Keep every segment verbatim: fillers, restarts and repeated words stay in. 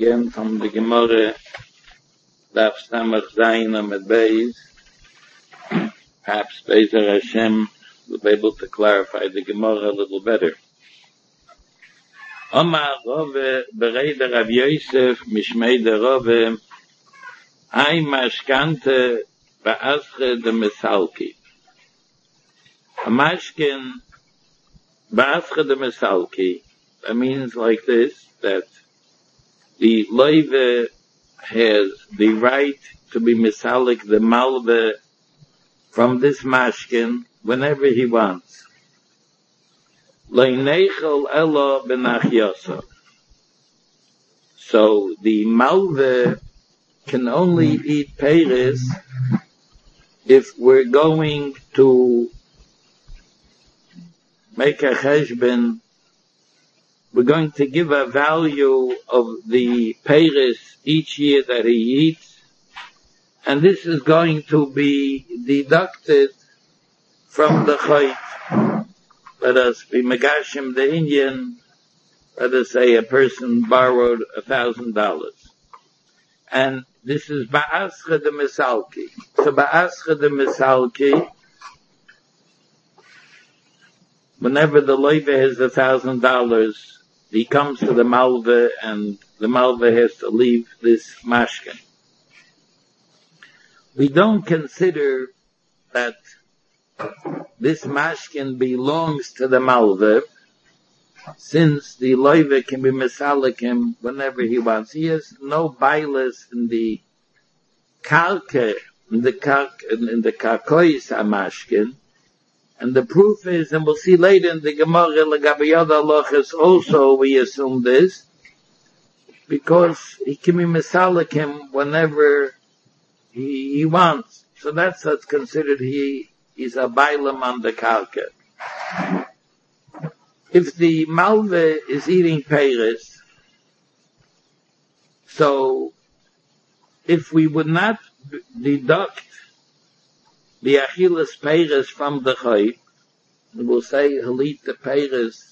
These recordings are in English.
again from the Gemara, Daf Samach Zayin Amud Beis. Perhaps Be'ezer Hashem will be able to clarify the Gemara a little better. Omar Rove Bereida Rav Yosef Mishmei de Rove Ay Mashkante Ba'asche de Mesalki. A mashkin Ba'asche de Mesalki. That means like this, that the loive has the right to be misalik the malve from this mashkin whenever he wants. Leinechel elo benachyosa. So the malve can only eat peiris if we're going to make a cheshbon. We're going to give a value of the peiris each year that he eats, and this is going to be deducted from the chayt. Let us be megashim the Indian. Let us say a person borrowed a thousand dollars, and this is ba'ascha de misalki. So ba'ascha de misalki, whenever the loive has a thousand dollars, he comes to the malve, and the malve has to leave this mashkin. We don't consider that this mashkin belongs to the malve, since the loive can be misalik him whenever he wants. He has no bailas in the karke, in the kark, in the karkois mashkin. And the proof is, and we'll see later in the Gemara, L'Gabayad Halachas also we assume this, because he can be misalik him whenever he, he wants. So that's what's considered he is a bailam on the karka. If the malve is eating peiris, so if we would not deduct the achilas peiris from the chayt, we will say he'll eat the peiris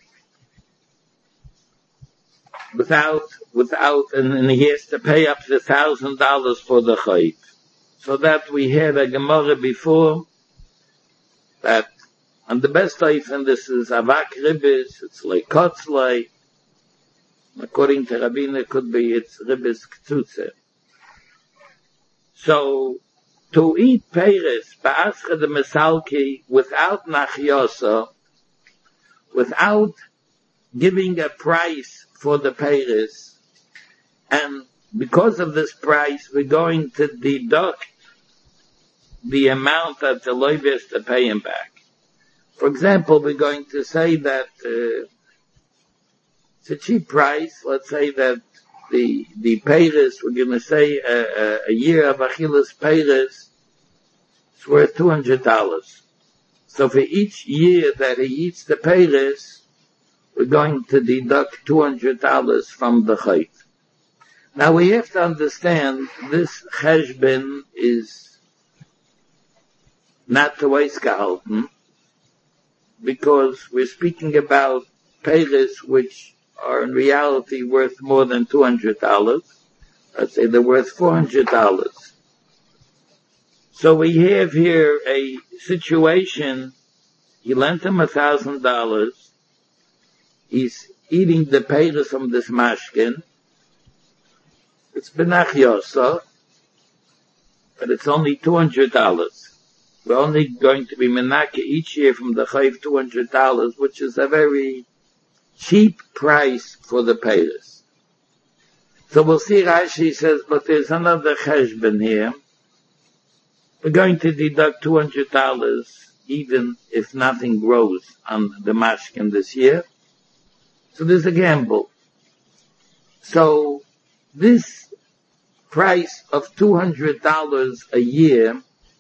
without, without, and, and he has to pay up to a thousand dollars for the chayt. So that we had a Gemara before, that, and the best life in this is avak ribis, it's like kotzlai, according to Rabbeinu it could be, it's ribis k'tzutze. So, to eat peiris, ba'ascha de mesalki, without nachyosa, without giving a price for the peiris, and because of this price, we're going to deduct the amount that the loiv has to pay him back. For example, we're going to say that uh, it's a cheap price. Let's say that the the peiris, we're going to say a, a, a year of achilas peiris is worth two hundred dollars. So for each year that he eats the peiris, we're going to deduct two hundred dollars from the chayt. Now we have to understand this cheshbon is not to waste gehalten, because we're speaking about peiris which are in reality worth more than two hundred dollars. Let's say they're worth four hundred dollars. So we have here a situation, he lent him a thousand dollars, he's eating the peiris from this mashkin, it's benach yosa, but it's only two hundred dollars. We're only going to be menake each year from the chayv two hundred dollars, which is a very cheap price for the peiris. So we'll see Rashi says, but there's another cheshbon here. We're going to deduct two hundred dollars even if nothing grows on the mashkin this year. So there's a gamble. So this price of two hundred dollars a year,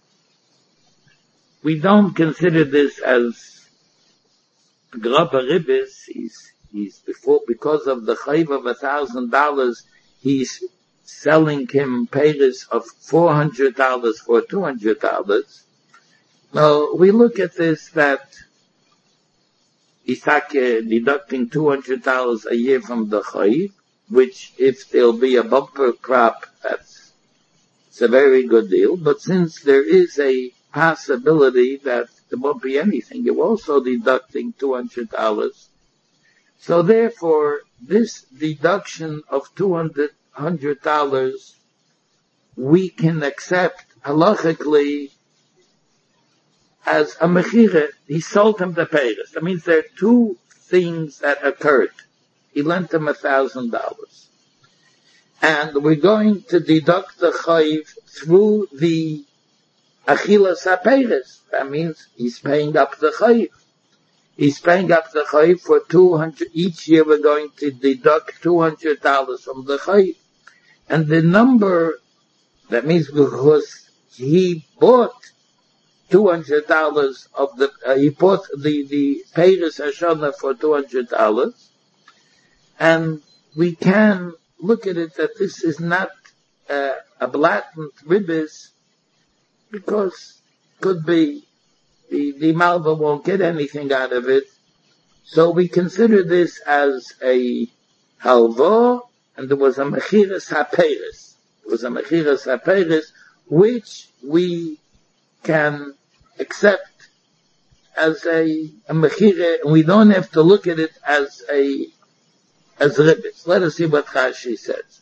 we don't consider this as grabba ribis. He's, he's before, because of the chayv of a thousand dollars, he's selling him peiris of four hundred dollars for two hundred dollars. Now, we look at this that he's deducting two hundred dollars a year from the chayv, which if there'll be a bumper crop, that's it's a very good deal. But since there is a possibility that there won't be anything, you're also deducting two hundred dollars. So therefore, this deduction of two hundred dollars we can accept halachically as a mechira. He sold him the peiros. That means there are two things that occurred. He lent him a thousand dollars. And we're going to deduct the chayiv through the achilas ha-peiros. That means he's paying up the chayiv. He's paying up the chayiv for two hundred, each year we're going to deduct two hundred dollars from the chayiv. And the number, that means because he bought two hundred dollars of the, uh, he bought the, the Peiros Hashana for two hundred dollars. And we can look at it that this is not uh, a blatant ribbis, because could be the, the Malva won't get anything out of it. So we consider this as a halva, and there was a mechiras ha-peiros. There was a mechiras ha-peiros, which we can accept as a, a mechira, and we don't have to look at it as a as ribbis. Let us see what Rashi says.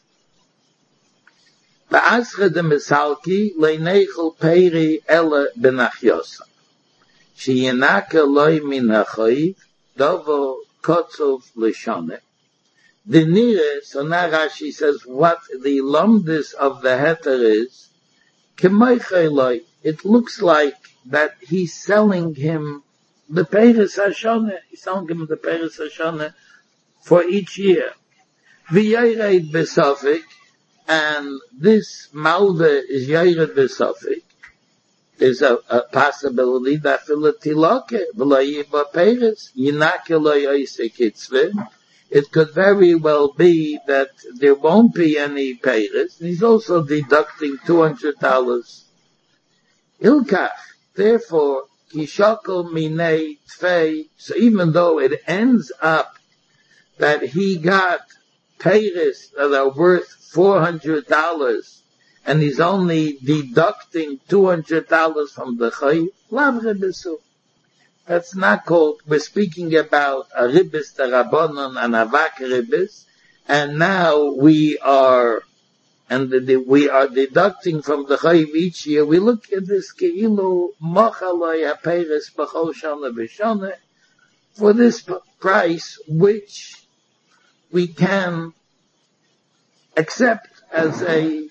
Ba'ascha de misalki leineichel peiri ele benachyosa. Sheyenaka loy min hachayiv dovo kotzov lishone. The nire, so now Rashi says what the lumdis of the heter is, k'moichei loy. It looks like that he's selling him the Peiros Hashana. He's selling him the Peiros Hashana for each year. V'yared besofik, and this malve is yared besofik. There's a, a possibility that filatiloke v'layiba Peiros yinake lo yoyse kitzveh. It could very well be that there won't be any Peiros. He's also deducting two hundred dollars. Ilkach, therefore, kishakel minei tfei, so even though it ends up that he got peiros that are worth four hundred dollars, and he's only deducting two hundred dollars from the chayiv, lav ribisu. That's not called, we're speaking about a ribis derabanan and a vak ribis, and now we are and the, the, we are deducting from the chayiv each year. We look at this keilu mochaloi ha-peiros b'chol shana v'shana for this p- price, which we can accept as a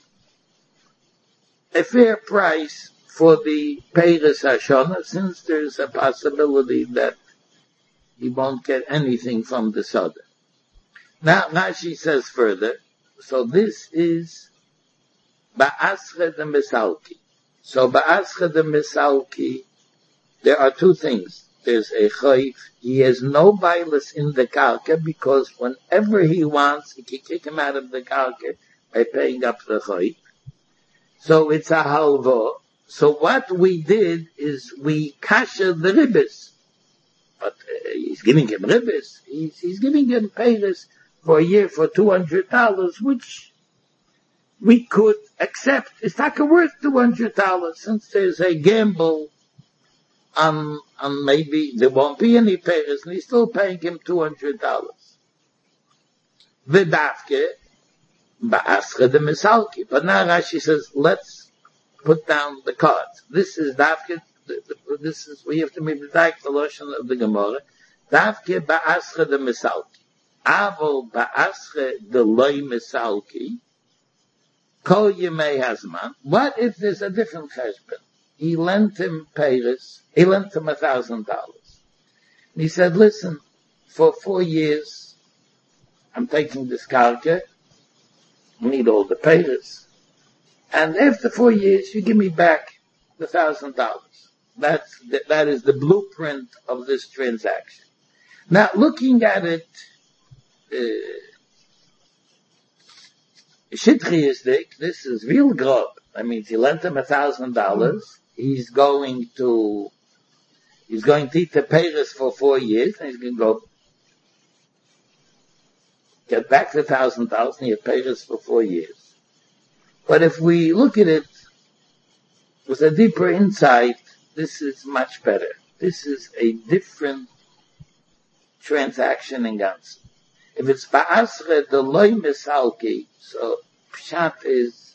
a fair price for the Peiros Hashana, since there's a possibility that he won't get anything from the Soda. Now, Rashi says further, so this is Ba'ascha de Misalki. So Ba'ascha de Misalki, there are two things. There's a chayv. He has no bailus in the karka, because whenever he wants, he can kick him out of the karka by paying up the chayv. So it's a halva. So what we did is we kasha the ribbis. But uh, he's giving him ribbis. He's, he's giving him peiros for a year for two hundred dollars, which we could accept. It's not worth two hundred dollars, since there's a gamble on, on maybe there won't be any peiros, and he's still paying him two hundred dollars. V'davke, ba'ascha de misalki. But now Rashi says, let's put down the cards. This is davke, this is, we have to make the dak the lotion of the Gemara. Davke ba'ascha de misalki. Avol ba'ascha de loy misalki. Kol yemei hazman. What if there's a different cheshbon? He lent him peiros, he lent him a thousand dollars. He said, listen, for four years, I'm taking this karka, I need all the peiros, and after four years, you give me back the thousand dollars. That's, the, that is the blueprint of this transaction. Now, looking at it, uh, shitchiistic, this is real grob. That means he lent him a thousand dollars. He's going to, he's going to eat the peiros for four years, and he's going to go get back the thousand dollars and you pay us for four years. But if we look at it with a deeper insight, this is much better. This is a different transaction in Ganzen. If it's ba'asre the loy misalki, so pshat is,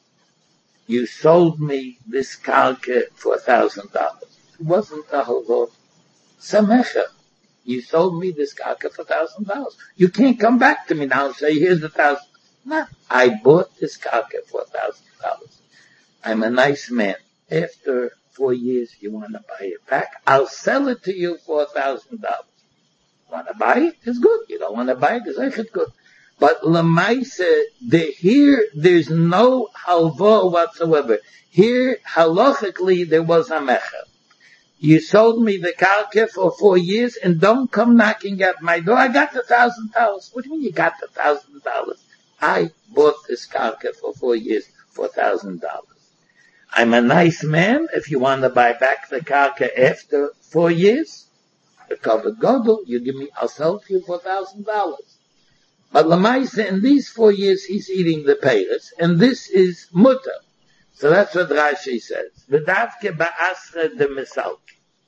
you sold me this kalke for a thousand dollars. It wasn't a halvot. Samecha. You sold me this kalke for a thousand dollars. You can't come back to me now and say, here's the thousand. No, I bought this kalke for a thousand dollars. I'm a nice man. After four years, you want to buy it back? I'll sell it to you for a thousand dollars. Want to buy it? It's good. You don't want to buy it? It's echt good. But lemaise, the here there's no halva whatsoever. Here, halachically, there was a mecher. You sold me the kalke for four years, and don't come knocking at my door. I got the thousand dollars. What do you mean you got the thousand dollars? I bought this kalke for four years for a thousand dollars. I'm a nice man. If you want to buy back the kalke after four years, the covered godel, you give me, I'll sell to you for a thousand dollars. But Lamaisa, in these four years, he's eating the peiros, and this is mutter. So that's what Rashi says. V'davke ba'asre de misalki.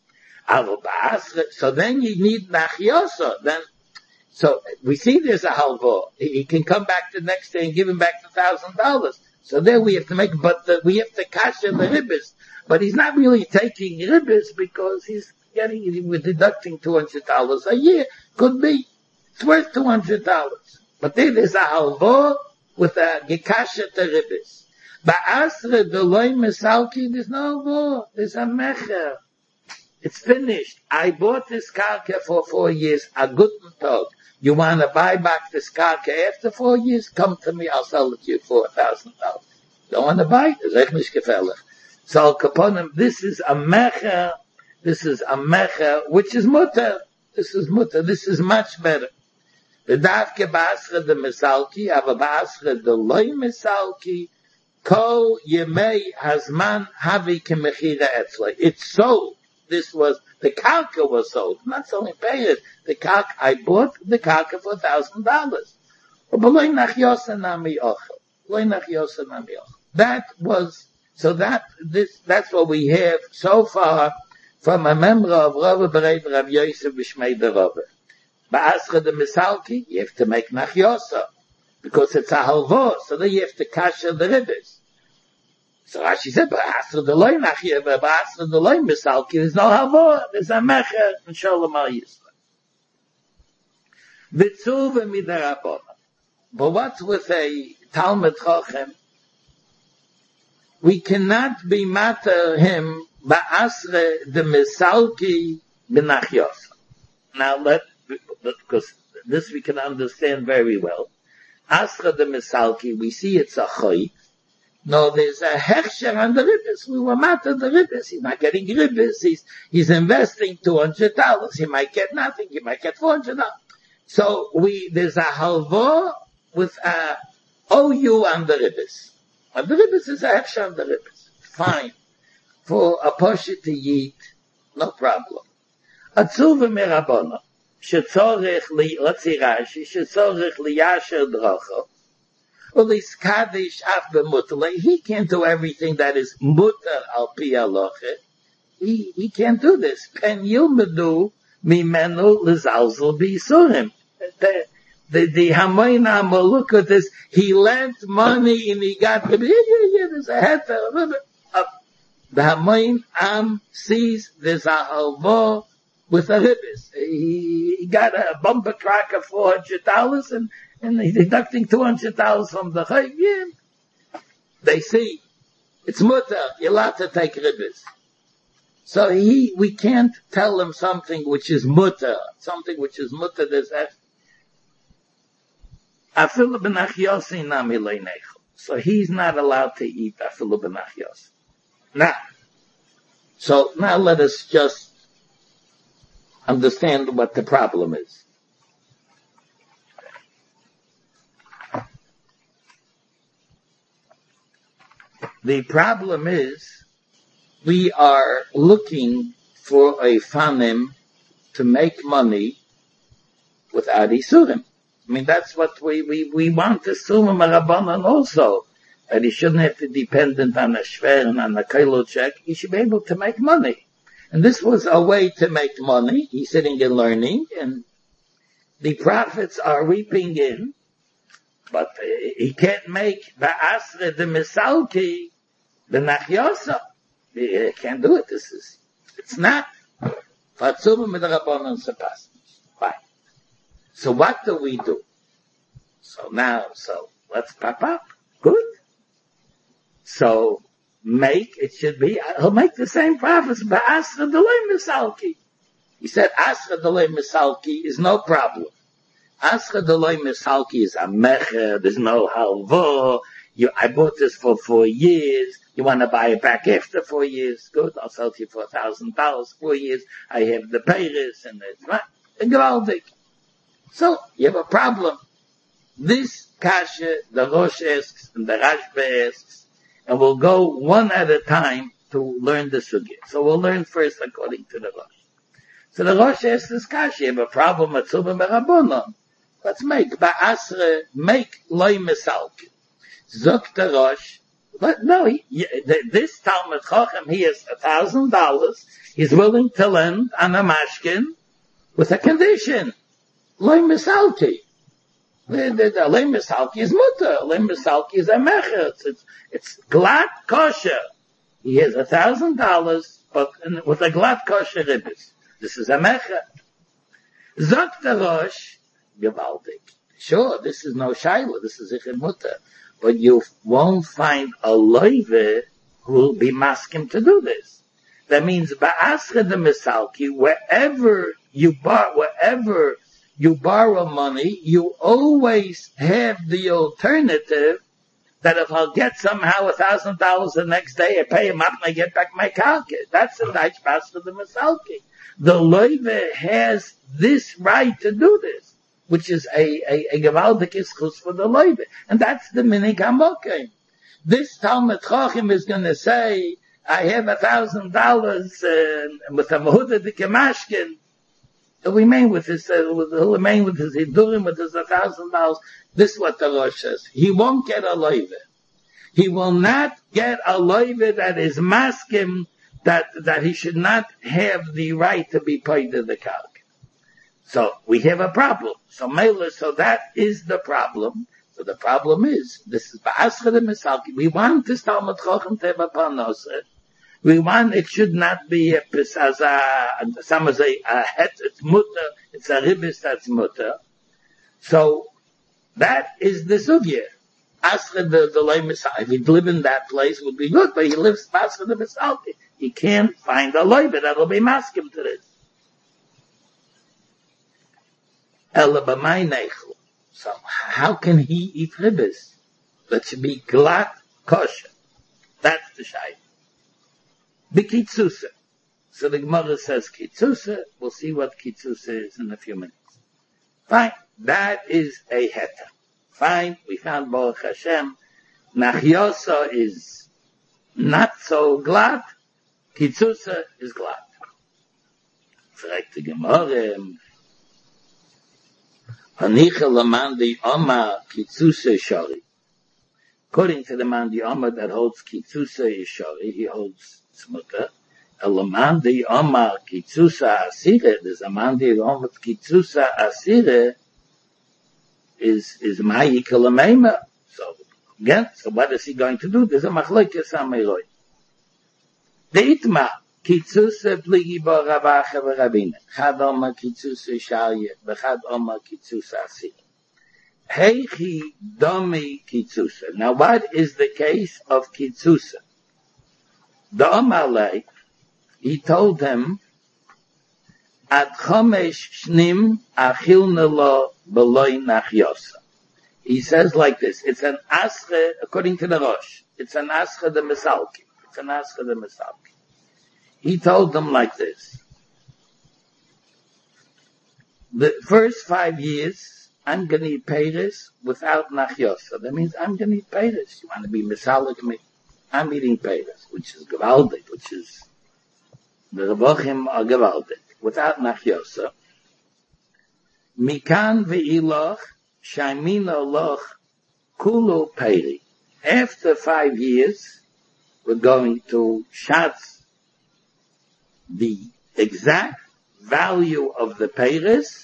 Avo ba'asre, so then you need nachyosa. Then, so we see there's a halvo. He can come back the next day and give him back the thousand dollars. So there we have to make, but the, we have to kasha the ribbis. But he's not really taking ribbis because he's getting, we're deducting two hundred dollars a year. Could be. It's worth two hundred dollars. But then there's a halvo with a gekasha to ribbis. Ba'asre deloy misalki, there's no halvo. There's a mecher. It's finished. I bought this kalke for four years. A guten tag. You want to buy back this kalke after four years? Come to me. I'll sell it to you for a thousand dollars. Don't want to buy it? It's echt nicht gefällig. So al kaponim, this is a mecher. This is a mecher, which is mutter. This is mutter. This is much better. The davke ba'asre de misalki, ava ba'asre de loy misalki, ko yemei hazman havi kemechira etzlei. It's sold. This was, the kalka was sold. I'm not selling payers. The kalka, I bought the kalka for a thousand dollars. That was, so that, this, that's what we have so far from a member of Rava Bereit Rav Yosef B'Shmei the Rava. Ba'asra de Misalki, you have to make nachyosa, because it's a halvo, so then you have to kasha the ribbis. So Rashi said, Ba'asra de loy nachya, Ba'asra de loy Misalki, there's no halvo, there's a mecher, and Sholem al Yisrael. V'tzuv v'midarabona. But what's with a Talmud Chochem? We cannot be matter him ba'asre de misalki b'nachyosa. Now let, because this we can understand very well. Asra de misalki, we see it's a choy. No, there's a hechsher on the ribbis. We were matter the ribbis. He's not getting ribbis. He's, he's investing two hundred dollars. He might get nothing. He might get four hundred dollars. So we, there's a halvo with a O U on the ribbis. And the ribbis is a hechsher on the ribbis. Fine. For a poshet to eat, no problem. Atzuva merabona. Shetzorech li, let's see Rashi, shetzorech li yasher dracha. Well, he's kaddish af b'mutter. He can't do everything that is mutter al pi halacha. He, he can't do this. Pen yilmedu mimenu lizalzel b'yisurim. The, the, the Hamoina look at this. He lent money and he got, yeah, yeah, yeah, there's a head there. The Hamoin Am sees there's a halvo with a ribbis. He, he got a bumper crack of four hundred dollars and, and he's deducting two hundred dollars from the chayv. Yeah. They see. It's mutter. You're allowed to take ribbis. So he, we can't tell him something which is mutter. Something which is mutter. There's that. Afilu b'nachyosi nami leinechel. So he's not allowed to eat afilu b'nachyosi. Now, so now let us just understand what the problem is. The problem is we are looking for a fanim to make money without isurim. I mean, that's what we, we, we want to assume a Rabbanan also. That he shouldn't have to be dependent on a shver and on a kailo check. He should be able to make money. And this was a way to make money. He's sitting and learning, and the profits are reaping in, but he can't make ba'asre the misalki the nachyosa. He can't do it. This is, it's not. Fine. So what do we do? So now, so let's pop up. Good. So make, it should be, he'll make the same profits, but Asra Delay Misalki. He said Asra Delay Misalki is no problem. Asra Delay Misalki is a mecher, there's no halvo. You, I bought this for four years. You want to buy it back after four years? Good, I'll sell it to you for a thousand dollars. Four years, I have the payers and it's right. And Gewaldig. So, you have a problem. This kasha, the Rosh asks and the Rashba asks, and we'll go one at a time to learn the sugya. So we'll learn first according to the Rosh. So the Rosh asks this kasha, you have a problem at Tzuba Merabonon. Let's make ba'asre, make loy misalki. Zok the Rosh, but no, he, this Talmud Chochem, he has a thousand dollars, he's willing to lend on a mashkin with a condition. Loy misalki. The, the, the Alem Misalki is mutter. Alem Misalki is a mecher. It's, it's, it's glad kosher. He has a thousand dollars, but in, with a glad kosher ribbis. This is a mecher. Zok the Rosh, gewaldig. Sure, this is no shaila. This is ich mutter. But you won't find a loive who will be masking to do this. That means ba'asra the Misalki, wherever you bar, wherever you borrow money, you always have the alternative that if I'll get somehow a thousand dollars the next day, I pay him up and I get back my kalke. That's the Daich Pas for the Misalki. The loive has this right to do this, which is a, a, a gewaldik ischus for the loive. And that's the minig hamokim. This Talmud Chachim is going to say, I have a thousand dollars with a mahuda de kemashkin. He'll remain with his, uh, he'll remain with his hidurim, with his a thousand dollars. This is what the Rosh says. He won't get a loive. He will not get a loive that is maskim, that, that he should not have the right to be paid to the kalk. So, we have a problem. So, Mela, so that is the problem. So the problem is, this is Ba'ascha de Misalki. We want this Talmud Chochem to have a panoseh. We want, it should not be a pisaza, some say a het, it's mutter, it's a ribis that's mutter. So, that is the sugya. Asra the, the lay Misalki. If he'd live in that place, it would be good, but he lives Asra the Misalki. He can't find a loiva that'll be maskim to this. Ela b'may neichel. So, how can he eat ribis? That should be glat kosher. That's the shayla. B'kitzusa. So the Gemara says kitzusa. We'll see what kitzusa is in a few minutes. Fine. That is a heta. Fine. We found Baruch Hashem. Nachyosa is not so glad. Kitzusa is glad. Fragt the Gemara. Hanicha lamandi oma kitzusa shari. According to the Mandi Oma that holds kitzusa is shari, he holds Mutter. Elamandi Omar Kitzusa Asire. There's a Mandi Omar Kitzusa Asire is is Mayi Kalamema. So again, so what is he going to do? There's a Machlokes Amiroi. The Itma Kitzusa Pligi Bo Ravacha V'Rabina. Chad Omar Kitzusa Shalye. V'Chad Omar Kitzusa Asire. Heichi Domi Kitzusa. Now, what is the case of Kitzusa? The Amalek, he told them, Ad chomesh shnim achilna lo b'loi nachyosa. He says like this, it's an asche, according to the Rosh, it's an asche de Misalki. It's an asche de Misalki. He told them like this. The first five years, I'm going to eat peiris without nachyosa. That means I'm going to eat peiris. You want to be misalik me? I'm eating peiris, which is gewaldig, which is, the Revochim are gewaldig, without nachyosa. Mikan ve'iloch, Shaimino loch kulu peri. After five years, we're going to shatz the exact value of the peiris,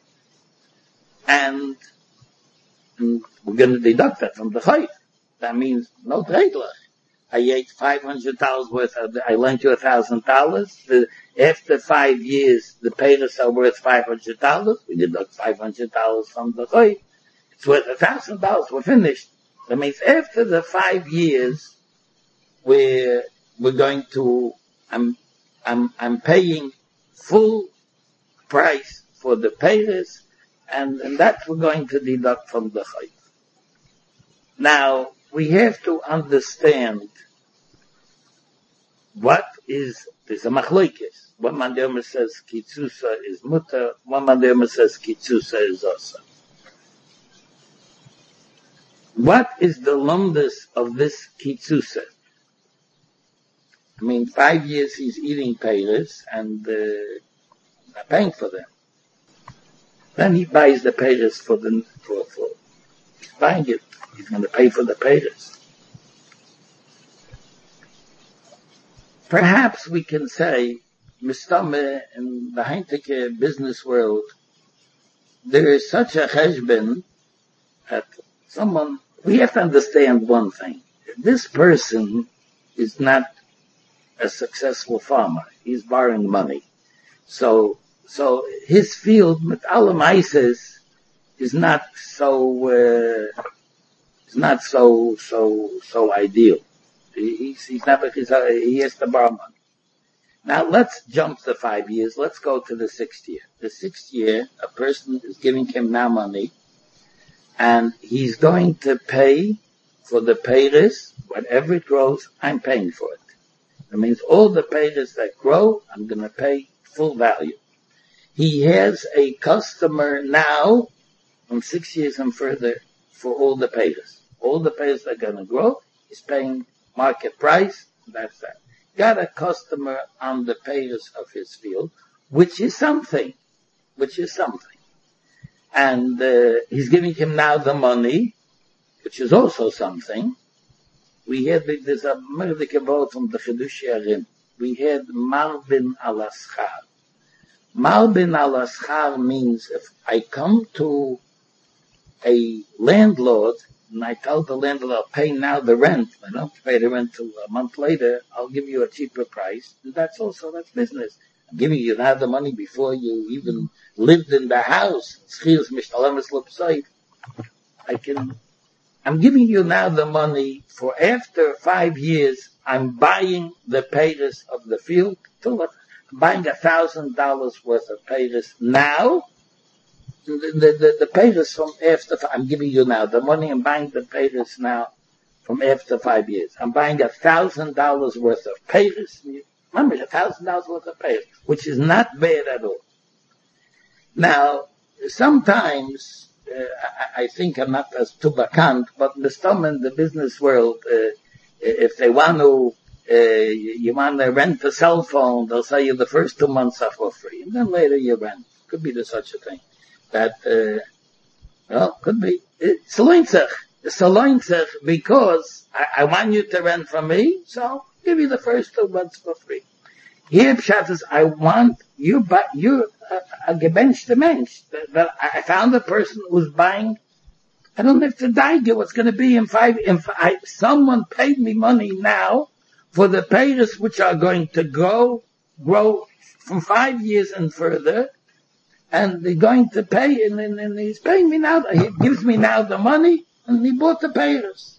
and, and we're going to deduct that from the chayv. That means no dreidlach. I ate five hundred dollars worth of, I lent you a thousand dollars. After five years, the peiros are worth five hundred dollars. We deduct five hundred dollars from the chayv. It's worth a thousand dollars. We're finished. That means after the five years, we're, we're going to, I'm, I'm, I'm paying full price for the peiros, and, and that we're going to deduct from the chayv. Now, we have to understand what is, there's a machlokes. One man derma says kitzusa is mutter, one man derma says kitzusa is asa. What is the lumdus of this kitzusa? I mean, five years he's eating peiros and uh, not paying for them. Then he buys the peiros for the, for, for, he's buying it. He's going to pay for the peiros. Perhaps we can say, Mistame, in the heintige business world, there is such a cheshbon that someone, we have to understand one thing. This person is not a successful farmer. He's borrowing money. So, so his field, with alam isis, is not so, uh, is not so, so, so ideal. He's, he's never, he's, uh, he has to borrow money. Now let's jump the five years. Let's go to the sixth year. The sixth year, a person is giving him now money, and he's going to pay for the peiros, whatever it grows, I'm paying for it. That means all the peiros that grow, I'm going to pay full value. He has a customer now, from six years and further, for all the peiros. All the peiros that are going to grow, he's paying market price, that's that. Got a customer on the peiros of his field, which is something, which is something. And uh, he's giving him now the money, which is also something. We had, there's a merdike word from the Chidush Yarim. We had Malbin ala Schar. Malbin ala Schar means if I come to a landlord, and I tell the landlord, I'll pay now the rent. I don't have to pay the rent till a month later. I'll give you a cheaper price. And that's also, that's business. I'm giving you now the money before you even lived in the house. I can, I'm giving you now the money for after five years, I'm buying the peiros of the field. I'm buying a thousand dollars worth of peiros now. The, the, the, the peiros from after, I'm giving you now the money, I'm buying the peiros now from after five years. I'm buying a thousand dollars worth of peiros. Remember, a thousand dollars worth of peiros, which is not bad at all. Now, sometimes, uh, I, I think I'm not as tubakant, but the stum in the business world, uh, if they want to, uh, you want to rent a cell phone, they'll say you the first two months are for free, and then later you rent. Could be there's such a thing. That, uh, well, could be. It's a loinzach. It's a loinzach because I, I want you to rent from me, so I'll give you the first two months for free. Here, Pshat is, I want you, but you're a gebenchte mensch. That I found a person who's buying, I don't have to die you what's going to be in five, in five, someone paid me money now for the peiros which are going to grow, grow from five years and further, and they're going to pay, and, and, and he's paying me now, he gives me now the money, and he bought the peiros.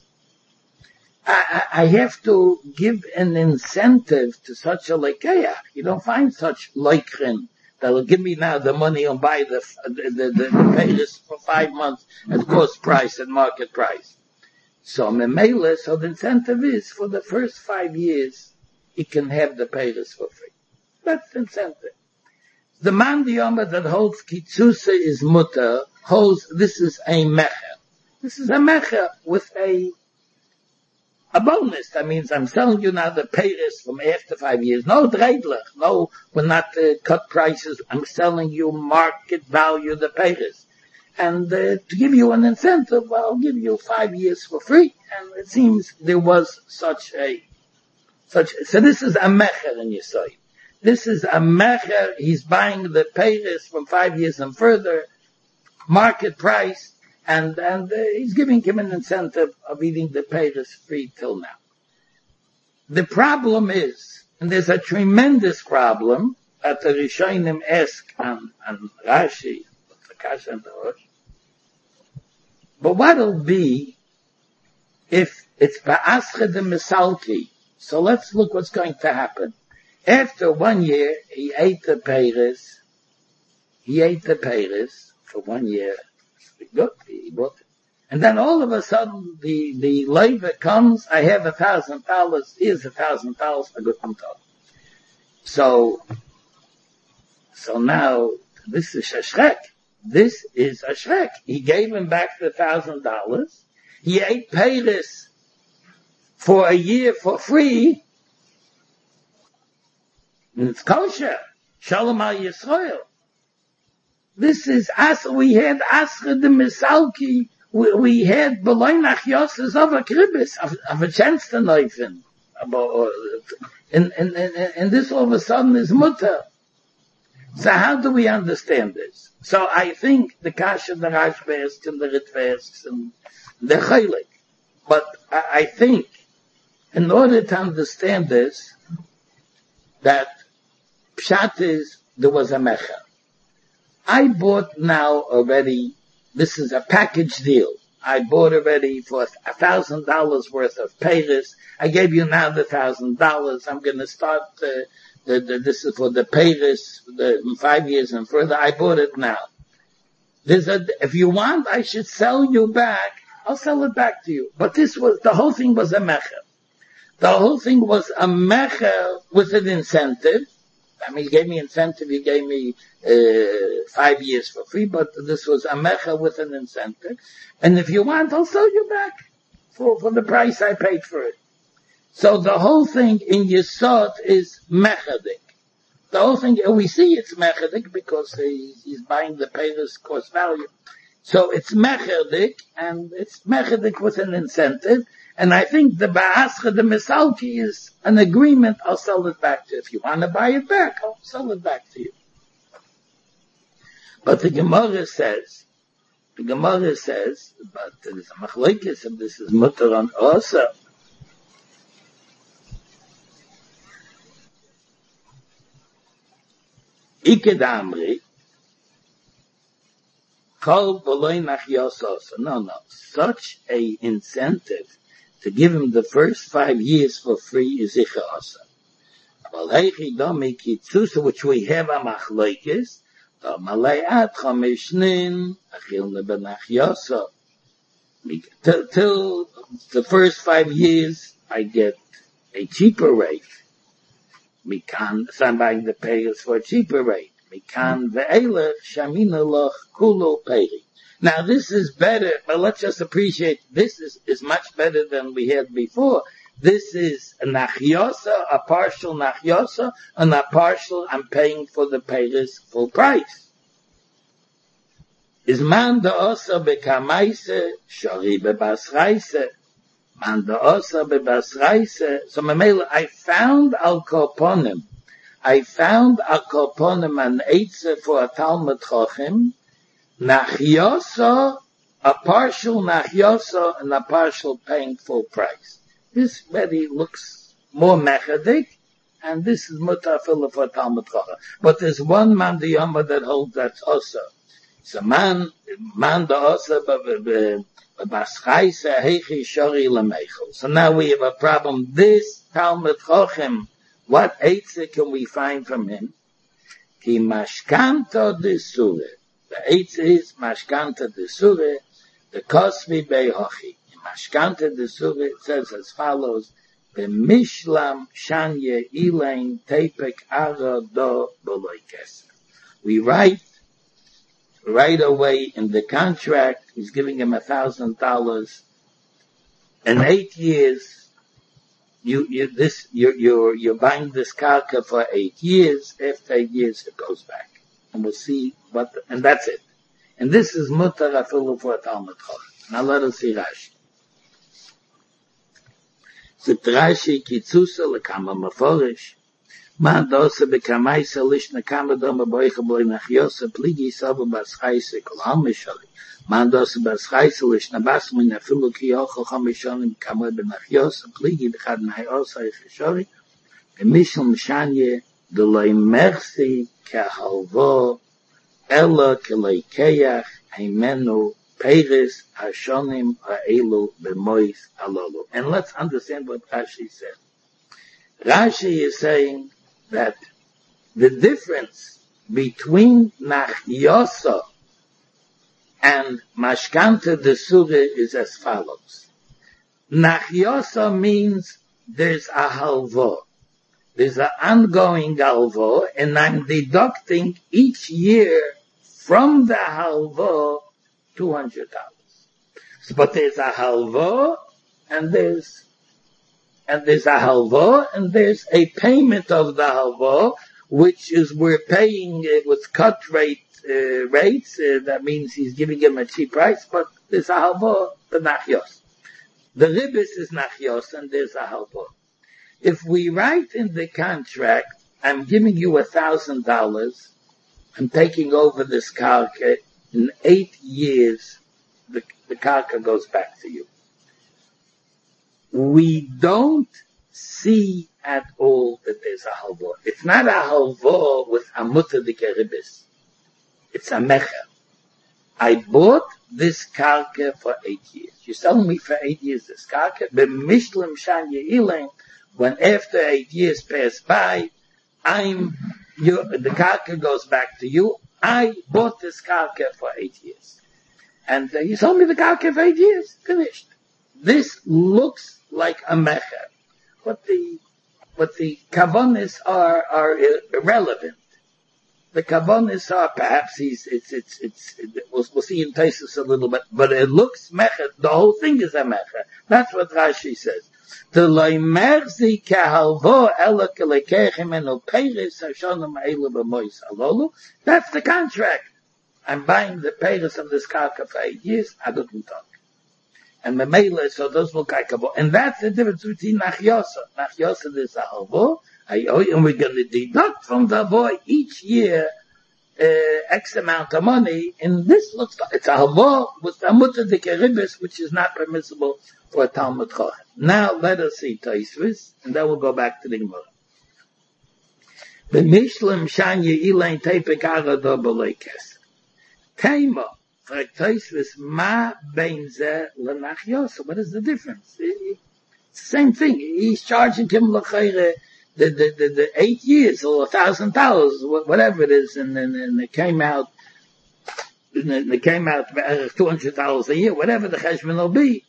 I, I, I have to give an incentive to such a lekeach. You don't find such leikrin that'll give me now the money and buy the, the, the, the, the peiros for five months at cost price and market price. So memele, so the incentive is for the first five years, he can have the peiros for free. That's the incentive. The man diyama that holds kitzusa is mutter, holds this is a mecher. This is a mecher with a a bonus. That means I'm selling you now the peiros from after five years. No dreidlich, no, we're not uh, cut prices. I'm selling you market value the peiros. and uh, to give you an incentive, well, I'll give you five years for free. And it seems there was such a, such, so this is a mecher in Yisrael. This is a mecher, he's buying the payers from five years and further, market price, and, and uh, he's giving him an incentive of eating the payers free till now. The problem is, and there's a tremendous problem, that the Rishonim ask on, on Rashi, and the Rosh. But what'll be if it's Ba'ascha de Misalki? So let's look what's going to happen. After one year, he ate the peiros. He ate the peiros for one year. Good, he bought it. And then all of a sudden, the, the labor comes, I have a thousand dollars, here's a thousand dollars, I got them told. So, so now, this is a shrek. This is a shrek. He gave him back the thousand dollars. He ate peiros for a year for free. And it's kosher. Shalom al Yisrael. This is as we had Asra de Misalki. We, we had Beloinach Yosses of a kribis, of, of a chance to neufen. And, and, and, and this all of a sudden is mutter. So how do we understand this? So I think the Kasha, the Rashba asks, and the Ritva asks, and the Chaylik. But I, I think, in order to understand this, that Pshat is, there was a Mecha. I bought now already, this is a package deal. I bought already for a thousand dollars worth of payers. I gave you now the thousand dollars. I'm going to start, uh, the, the, this is for the payers, the five years and further. I bought it now. There's a, if you want, I should sell you back. I'll sell it back to you. But this was, the whole thing was a mecher. The whole thing was a mecher with an incentive. I mean, you gave me incentive, you gave me, uh, five years for free, but this was a mecha with an incentive. And if you want, I'll sell you back for, for the price I paid for it. So the whole thing in Yesod is mechadik. The whole thing, we see it's mechadik because he, he's buying the payers cost value. So it's mechadik, and it's mechadik with an incentive. And I think the Ba'ascha, the Misalki is an agreement, I'll sell it back to you. If you want to buy it back, I'll sell it back to you. But the Gemara says, the Gemara says, but there's a machlokes, and this is mutter on also. Iked Amri, Kol B'loi Nach Yosos. No, no. Such a incentive to give him the first five years for free is Icha Asa. But Heichi Domi Kitzusa, which we have a machlokes, the Malayat Chamishnin, Achil Nebenach Yoso. Till the first five years, I get a cheaper rate. Mikan, so I'm buying the payers for a cheaper rate. Mikan ve'elech shamina loch kulo peri. Now this is better, but let's just appreciate this is, is much better than we had before. This is a nachyosa, a partial nachyosa, and a partial I'm paying for the payers full price. Is man da'osa bekamaise, shori bebasraise. Man da'osa bebasraise. So Mamela, I found al korponim. I found al korponim an eitze for a Talmud Chochem. Nachyosa, a partial nachyosa, and a partial paying full price. This really looks more mechadik, and this is mutafila for Talmud Chochem. But there's one man diyama that holds that's also. It's a man, man da'osa b'baschaisa heichi shori l'meichel. So now we have a problem. This Talmud Chochem, what eitzah can we find from him? Ki mashkanta d'sure. The eighth is Mashkanta Desure, the Kosvi Beihochi. In Mashkanta Desure, it says as follows, the Mishlam Shanye Elaine Tepek Ara Do Boloy Keser. We write right away in the contract, he's giving him a thousand dollars. In eight years, you, you, this, you're, you're, you're buying this karka for eight years. After eight years, it goes back. And we'll see what, the, and that's it. And this is mutar afilu for a Talmud Chacham. Now let us see Rashi. Zit Rashi kitzusa lekama maforish. Man dosa bekamaisa lishna kama doma boicha boi nachyosa pligi saba bas chaise kol hamishali. Man dosa bas chaise lishna bas min afilu ki yocho chamishalim kama benachyosa pligi b'chad nayosa yichishori. Emishal mishanye delay mercy kahalvo ela kelei keyach heimenu Peres Hashonim Ha'elu B'mois Alolu. And let's understand what Rashi said. Rashi is saying that the difference between Nachyosa and Mashkanta Desure is as follows. Nachyosa means there's a halvo. There's an ongoing halvo, and I'm deducting each year from the halvo two hundred dollars. So, but there's a halvo, and there's, and there's a halvo, and there's a payment of the halvo, which is we're paying it with cut rate, uh, rates, uh, that means he's giving him a cheap price, but there's a halvo, the nachyos. The ribis is nachyos, and there's a halvo. If we write in the contract, I'm giving you a thousand dollars, I'm taking over this karka, in eight years, the, the karka goes back to you. We don't see at all that there's a halvo. It's not a halvo with a mutter de keribis. It's a mecher. I bought this karka for eight years. You're selling me for eight years this karka. B'mishlim shan ye'ilim, when after eight years pass by, I'm, you, the karka goes back to you. I bought this karka for eight years. And uh, you sold me the karka for eight years. Finished. This looks like a mecher. What the, what the kavanis are, are irrelevant. The kavanis are, perhaps he's, it's, it's, it's, it, we'll, we'll see in Taisus a little bit, but it looks mecher. The whole thing is a mecher. That's what Rashi says. The loimerzi kahalvo ela kelekechem eno peiris hashonim eilu b'mois alolu. That's the contract. I'm buying the peiris of this karka for eight years. I don't talk. And memela, so those look like a bo. And that's the difference between nachyosa. Nachyosa is a halvo. I owe you, and we're going to deduct from the boy each year uh, X amount of money. And this looks like it's a halvo with a mutter de keribis, which is not permissible for a Talmud Chacham. Now let us see Tosfos, and then we'll go back to the Gemara. B'mishlim shanya ilain teipek arado b'lei kesef. Tema, for Tosfos, ma bein zeh lenachyosa. What is the difference? It's the same thing. He's charging him l'chayre the, the, the, the eight years or a thousand dollars, whatever it is, and then and it came out, and it came out two hundred dollars a year, whatever the cheshbon will be.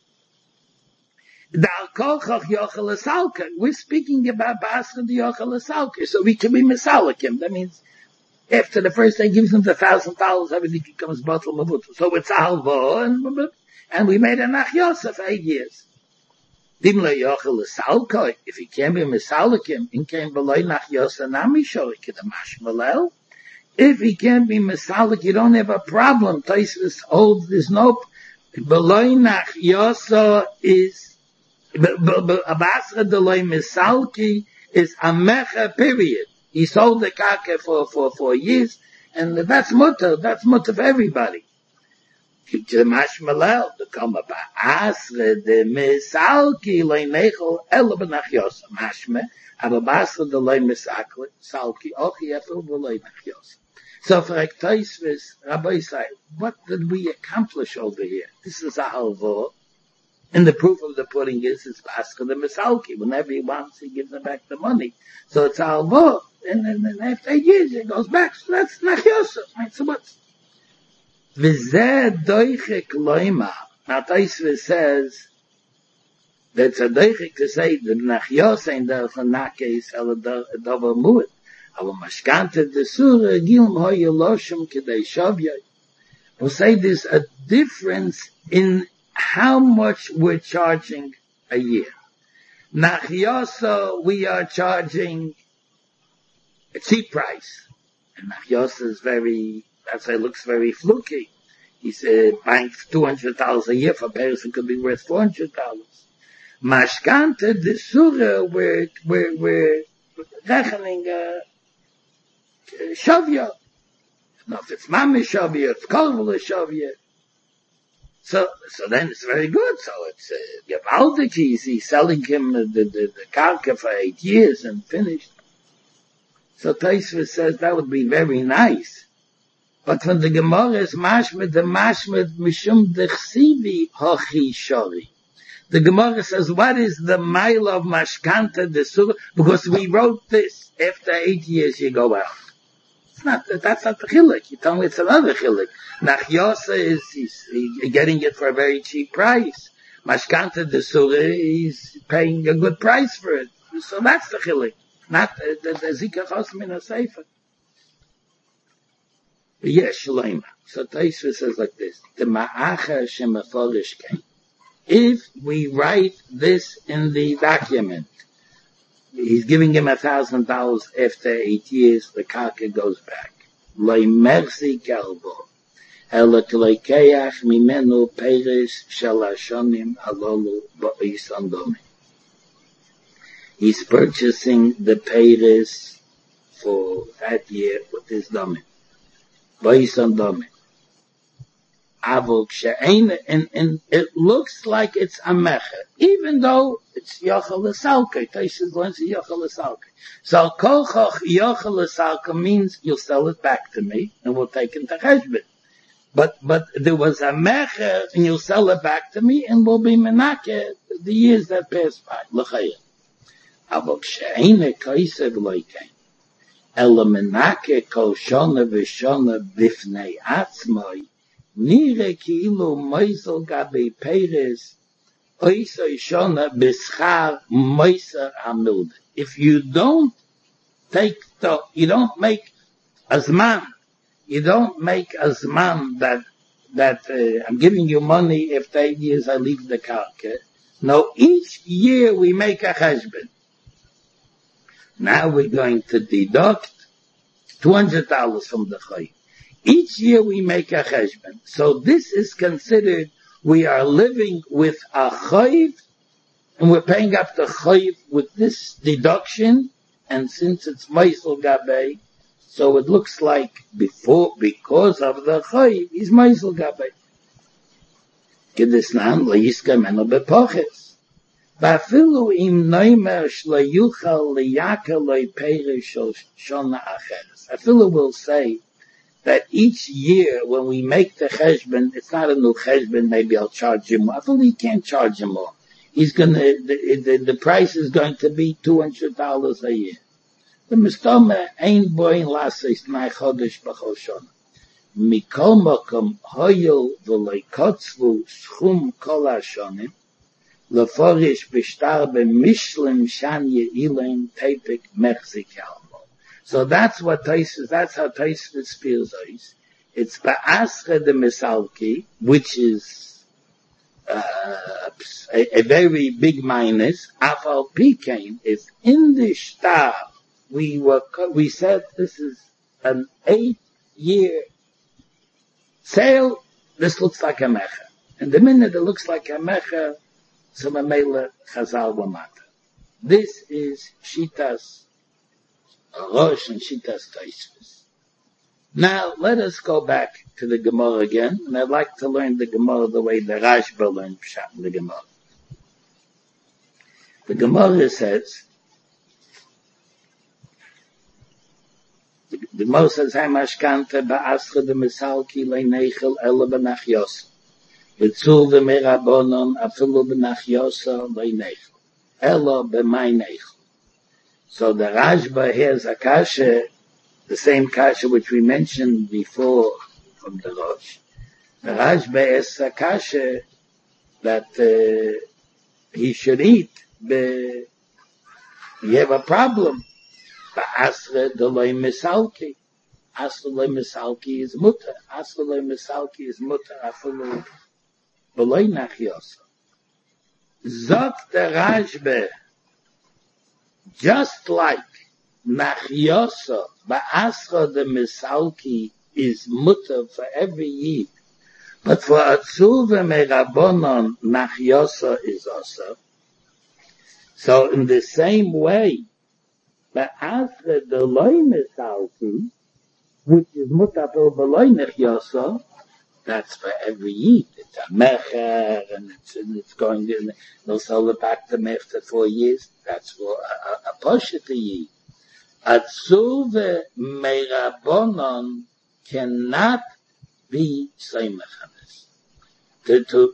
We're speaking about Basra the Yochel Salka, so we can be Misalikim. That means after the first day gives him the thousand dollars, everything becomes Batal Mavutu. So it's Alvo, and, and we made a Nachyosa for eight years. Dimle Yochel Salka, if he can't be Misalikim, in came below Nachyosa Nami Shorik, the Mashmalel. If he can't be Misalik, you don't have a problem. Tosfos holds there's no below Nachyosa is Basra delay misalki is a mecha period. He sold the karka for, for, for years, and that's mutter, that's mutter for everybody. To mashmalel, to come about Asra de misalki leinechel ela benachyosa. Mashme, aber Basra delay misalki, ochi efil delay nachyosa. So for Tosfos, Rabbi say, what did we accomplish over here? This is a halvo. And the proof of the pudding is, it's Basra the Misalki. Whenever he wants, he gives him back the money. So it's Alvo. And then after eight years, it goes back. So that's Nachyosa. Right? So what's? V'zeh doichik loima. Now Tosfos says, that's a doichik to say, the Nachyosa ain't the Chanakes, el dover muit. Aber Mashkanta desura, gilm ho yeloshim kedei shavyai. We'll say there's a difference in how much we're charging a year. Nachyosa, we are charging a cheap price. And Nachyosa is very, that's why it looks very fluky. He said, buying two hundred dollars a year for a person could be worth four hundred dollars. Mashkanta, the surah, we're, we're, we're reckoning, uh, shavya. Now, if it's mama shavya, it's kolvala shavya. So, so then it's very good. So it's, uh, Yavaldik, he's, he's selling him the, the, the, the karka for eight years and finished. So Tosfos says that would be very nice. But when the Gemara is mashmed, the mashmed mishum dechsivi hochi shori. The Gemara says, what is the mile of mashkanta the surah? Because we wrote this after eight years you go out. It's not, that's not the chilek. You tell me it's another chilek. Nachyosa is, he's, he's getting it for a very cheap price. Mashkanta the surah, he's paying a good price for it. So that's the chilek. Not uh, the, the zikach osam in a sefer. Yes, Shloima. So Tosfos says like this: the ma'acha shemaforish came. If we write this in the document, he's giving him a thousand dollars after eight years. The karka goes back. Loi merzi kalbo, ela kleikeach mimenu peres shalashonim alolu ba'isandome. He's purchasing the peres for that year with his domin. Ba'isam domin. Avok she'ein, and, and it looks like it's a mecher, even though it's yochel l'salke. Tosfos learns yochel l'salke. So kochoch yochel l'salke means you'll sell it back to me and we'll take it to cheshbon. But, but there was a mecher and you'll sell it back to me and we'll be menakeh the years that passed by. L'chayim. Avok she'ein koisev loikein. Ela menakeh kol shona v'shona bifnei atzmoi. Nire ki'ilu moisel gabe peres oisa shona b'schar moiser hamilde. If you don't take the, you don't make azman, you don't make azman that, that, uh, I'm giving you money if eight years I leave the karka. No, each year we make a cheshbon. Now we're going to deduct two hundred dollars from the chayv. Each year we make a cheshbon. So this is considered, we are living with a chayv, and we're paying up the chayv with this deduction, and since it's meisel gabe, so it looks like before, because of the chayv, he's meisel gabe. Kedisnan le'iska meno bepoches. Ba'afilu im noimer shlayuchal liyaka loy perish shona acheres. Afilu will say that each year when we make the cheshbon, it's not a new cheshbon, maybe I'll charge him more. Afilu he can't charge him more. He's gonna, the, the, the price is going to be two hundred dollars a year. The mistoma ain't boin lasis nai chodesh b'chol shona. Mikol mokom hoyel v'loi kotzvu schum kol hashonim. Leforish b'shtar b'mishlim shan ye'ilim tepik mechzik almo. So that's what Tosfos, that's how Tosfos feels is. It's ba'asre de misalki, which is uh, a, a very big minus. Afal pikein, if in the shtar we were, we said this is an eight-year sale, this looks like a mecha. And the minute it looks like a mecha, so Mamela Chazal Wamata. This is Shitas Rosh and Shitas Tosfos. Now let us go back to the Gemara again, and I'd like to learn the Gemara the way the Rashba learned Pshat in the Gemara. The Gemara says, the Gemara says, "Hai mashkanta ba'ascha de misalki leinechel ela benachyos." V'tzul v'merabonon afilu b'nachyosa leinechel. Ela b'maynechel. So the Rashba hears a kasha, the same kasha which we mentioned before from the Rosh. The Rashba asks a kasha that uh, he should eat. Be, you have a problem. Ba'asre deloi misalki. Asre deloi misalki is mutter. Asre deloi misalki is mutter afilu b'loi nachyosa. Zot the Rashba, just like nachyosa, ba'asra the misalki is mutter for every yid. But for Atzuva Merabonon, Nachyosa is also. So in the same way, the Asre the Loy Misalki, which is Mutapel Beloy Nachyosa, that's for every Yid. It's a Mecher, and it's, and it's going in, they'll sell it back to Mech for four years. That's for a, a, a Poshet Yid. Atzuva Merabonon cannot be Seimechanes. To, to,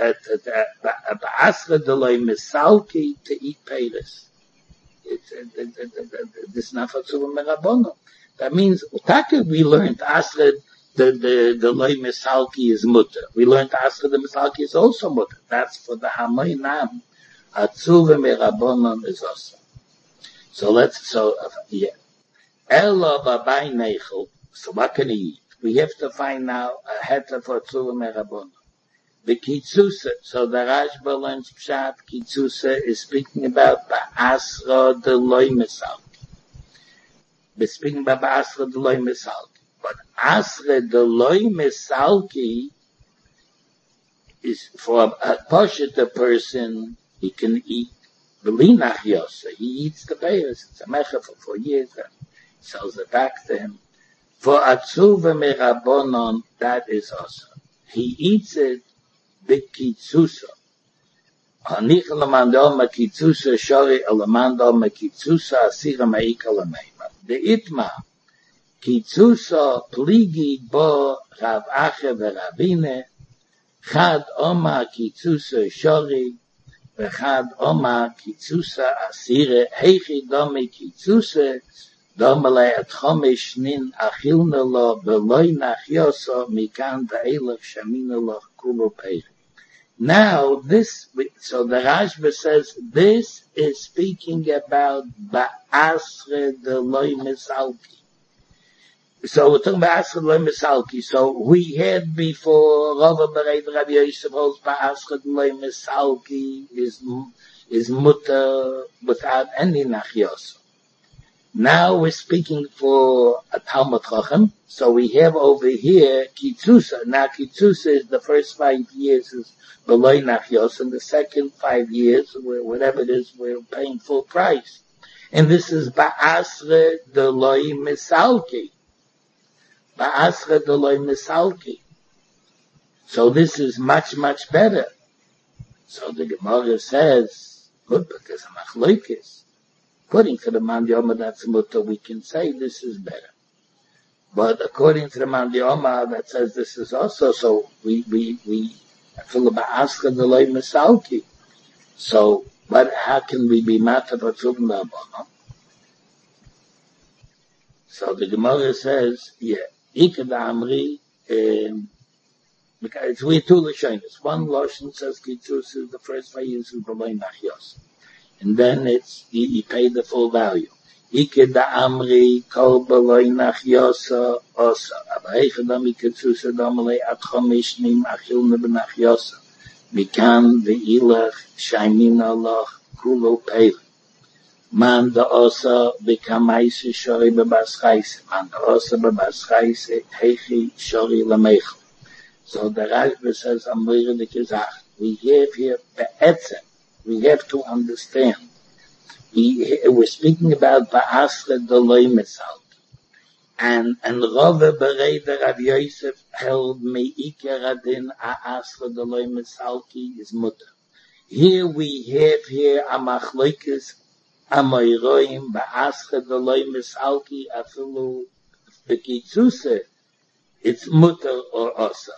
Asra Delay Misalki to eat Peiris. It's, this is not for Atzuva Merabonon. That means, Utaka, we learned Asra, the, the, the Loi Misalki is Mutter. We learned Asra the Misalki is also Mutter. That's for the Hamay Nam. Atzuva Merabonon is also. So let's, so, uh, yeah. Elo Babai Neichel. So what can he eat? We have to find now a heter for Atzuva Merabonon. The Kitzusa. So the Rashba learns Pshat. Kitzusa is speaking about the Asra the Loi Misalki. We're speaking about the Asra the Loi Misalki. But Asra the Loi Misalki is for a Poshet person, he can eat the Linach Yosa. He eats the Beis. It's a Mecha for four years and sells it back to him. For Atzuva Merabonon, that is also. He eats it b'kitzusa. Hanich lamando makitzusa shori lamando makitzusa asira ma'ika lameima. The itma kitzusa pligi bo Rav Acha v'Ravine chad oma kitzusa shori v'chad oma kitzusa asira heichi domi kitzusa domale at chomish nin achilna lo v'loi nachyoso mikan da'elach shamina lo kulo peiri. Now, this, so the Rashba says, this is speaking about Ba'asre de Loi Misalki. So we're talking about Ba'asre de Loi Misalki. So we had before, Rava Berei Rabbi Yosef holds Ba'asre de Loi Misalki is, is mutter without any nachyos. Now we're speaking for a Talmud Chacham. So we have over here Kitzusa. Now Kitzusa is the first five years is Beloi Nachyos, and the second five years, whatever it is, we're paying full price. And this is Ba'asre Deloi Misalki. Ba'asre Deloi Misalki. So this is much, much better. So the Gemara says, good, because of Machlokes. According to the Man Yoma, that's Mutter, we can say this is better. But according to the Man Yoma, that says this is also, so we, we, we, feel about Asra Deloi Misalki. So, but how can we be Mata B'Atzuva Merabonon? So the Gemara says, yeah, Ikad Amri, um, because we two Lashonis. One Lashon says Kitzus is the first five years of Beloi Nachyos. And then it's, you, you pay the full value. Ikad Amri, Kol Beloi Nachyosa, Osa. Abaichadam Ikatzusa Domale At Chomish Nim Achilna B'Nachyosa. Mikan Ve'ilach Shaimina Loch Kulo Peil. Man da Osa B'Kamaisi Shori B'Baschaise. Man da Osa B'Baschaise Heichi Shori Lameichel. So the Rashba says, Amrira de Kizach. We have here Be'etzem. We have to understand. We, we're speaking about Ba'asre Deloi Misalki. And, and Rava Berei the Rav Yosef held Me'ikar Adin A'asre Deloi Misalki is Mutter. Here we have here a Machlokes Amoiroim Ba'asre Deloi Misalki Afilu B'Kitzusa. It's Mutter or Osa.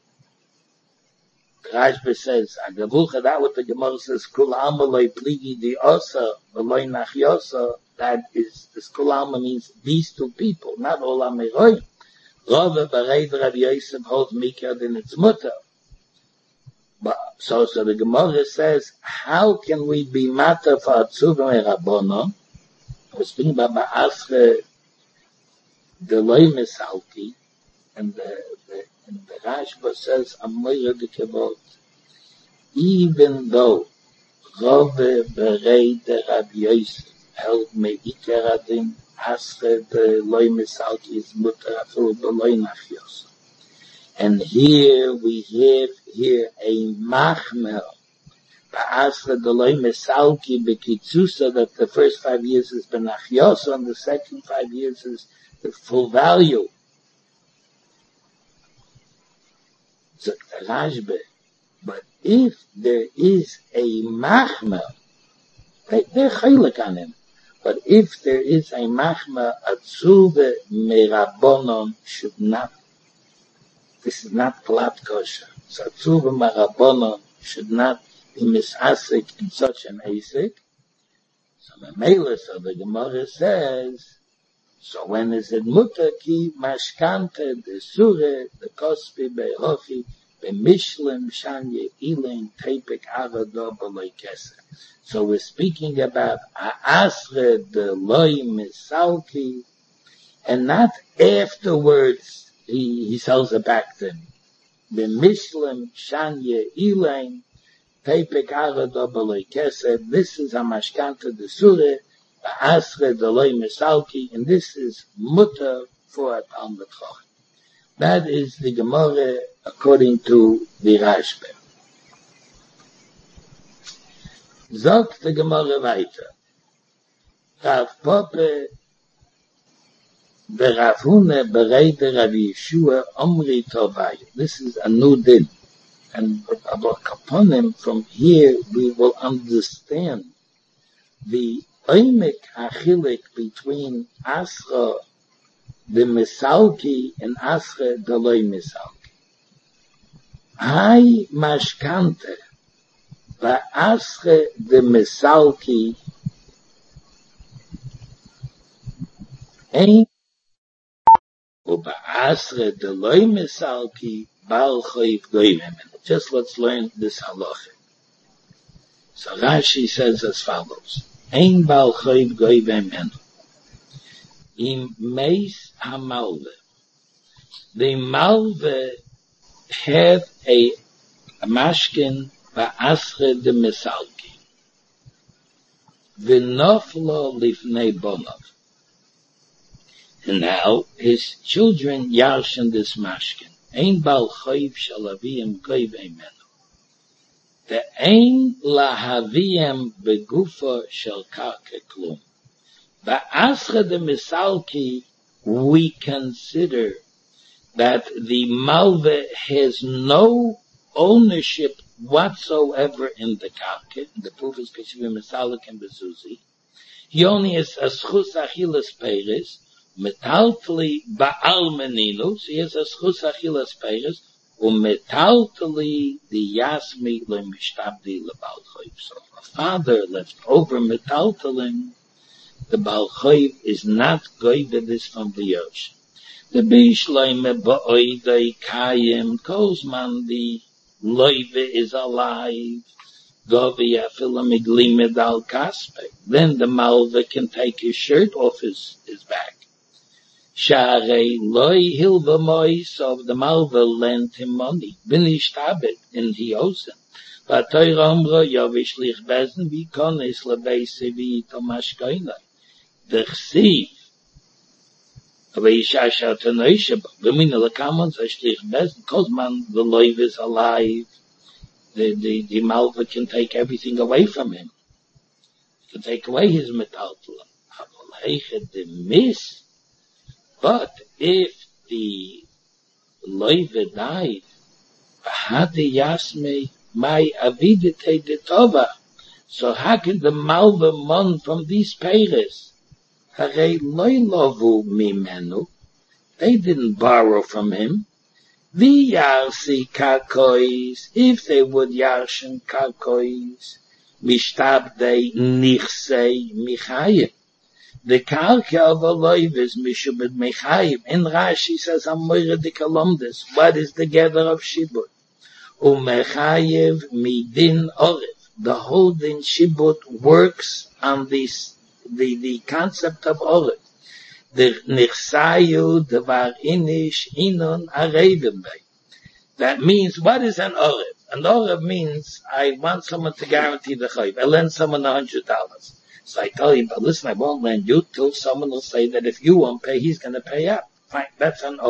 Rashba says, Agavulcha, that what the Gemara says, Kul Alma Loi Pligi Di Osa, Loi Nachyosa, that is, this Kul Alma means these two people, not all Amiroi. Rava Berei Rav Yosef holds Mikad in its mutter. But, so, so the Gemara says, how can we be matter for Atzuva Merabonon? We're speaking about Ba'asre Deloi Misalki, and the, the And the Rashba says, Amoira de Kevot, even though Rove Berei de Rav Yosef held Me'ikar Adin Asre de Loi Misalki is Mutter Afilu Beloi Nachyos. And here we have here a machmel. Ba'asra deloi mesalki bekitzusa, that the first five years is benachyosa, and the second five years is the full value. So, Rashbe, but if there is a machmel, they, they're chaylik on him. But if there is a machmel, atzuve merabonon should not. This is not plat kosher. So atzuve merabonon should not be misasik in such an asik. So Mamela, so the Gemara says, so when is it mutter ki mashkante de sure the kospi behochi b'mishlim shanye ilen tepek avado b'loy kesef. So we're speaking about ha'asre de loy misalki, and not afterwards he, he sells it back to him. B'mishlim shanye ilen tepek avado b'loy kesef. This is a mashkante de sure ha'asre de loy misalki, and this is mutter for a Talmud Chacham. That is the Gemara according to the Rashbe. Sagt the Gemara weiter. Rav Pope Rav Hune bereide Rav Yeshua Omri Tovai. This is a new din. And upon him, from here we will understand the oimek achilek between Asra the Misalki and Asra the Loy Misalki. Hai mashkante va Asra the Misalki ein uba Asra the Loy Misalki bal chayv goyim. Just let's learn this halacha. So Rashi says as follows: Ein bal chayv goyim im meis hamalve. The malve had a, a mashkin ba'asre de misalki. V'noflo lifnei bonov. And now his children yarshen this mashkin. Ein bal chayv shalaviyim goyv emenu. The ein lahaviyim begufa shel karke klum. Ba'asra de misalki, we consider that the malve has no ownership whatsoever in the karka. The proof is Keshuvim Misalik and Bezuzi. He only has a schus achilas peiris, metaltali ba'al meninus. He has a schus achilas peiris, umetaltali the yasmi le mishtabdi lebal chayv. So a father left over metaltalim, the Baal Chayv is not goyed this from the ocean. The Bishleime ba'oidei kayim, kozman the loive is alive, govi afila miglimed al kaspek. Then the malva can take his shirt off his, his back. Sharei loy hilva mois, of the malva lent him money. Binish tabit, and he owes him. V'atoy romro yovishlich bezen v'ikonis lebeise v'itomash koinai. The chsiv, aber isha shatanoisha, b'mina lekamon zashlich bezen, kozman the loiv is alive. The, the, the malva can take everything away from him. He can take away his metaltula. Avalheichet the miss. But if the loiv died, v'hadi yasme my avidite de tova. So how can the malva mon from these peiris? Harei loy lovu mimenu. They didn't borrow from him. Vi yarsi karkois, if they would yarshen karkois, mishtabdei nichsei michayim. The karka of a loiv is mishubed michayim. In Rashi says, Amoyre de Kalomdes, what is the gather of shibud? Umechayev midin orev. The whole din shibud works on this, the, the concept of orev. The nichsayu devar inish inon arevim bei. That means, what is an orev? An orev means, I want someone to guarantee the chayv. I lend someone a hundred dollars. So I tell you, but listen, I won't lend you till someone will say that if you won't pay, he's going to pay up. Fine, that's an orev.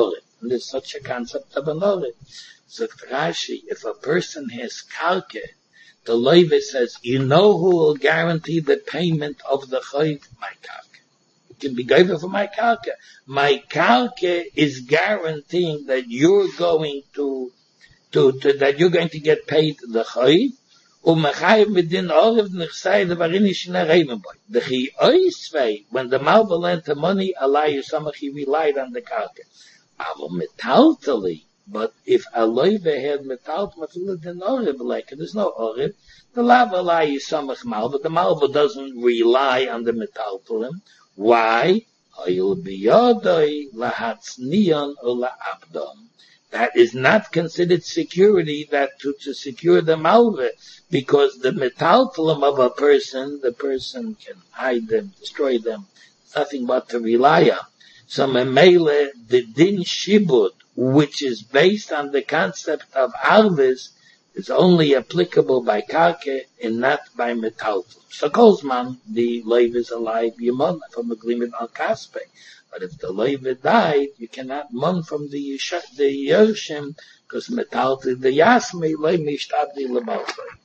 and there's such a concept of an orev. So Rashi, if a person has karke, the loive says, you know who will guarantee the payment of the chayv? My karke. It can be given for my karke. My karke is guaranteeing that you're going to, to, to that you're going to get paid the chayv. U'mechayev midin orev nechsay levarinish nereimenboy. The chi'oisvei, when the malva lent the money, Allah Yisamach, he relied on the karke. Avo metaltali, but if a loive had metalt mafila den orev like there's no orev, the lav Allah Yisamach malva, the malva doesn't rely on the metaltalim. Why? Oyil biyodoi lahatznion or laabdom. That is not considered security that to, to secure the malva, because the metaltalim of a person, the person can hide them, destroy them, nothing but to rely on. So memele, the din shibud, which is based on the concept of arvis, is only applicable by karke and not by metaltalim. So Kolzman, the loiv is alive, yimon from agreement al kaspe. But if the loiv died, you cannot mon from the the Yershim, because metaltalim the yasmi loiv mishtabdi lebalfei.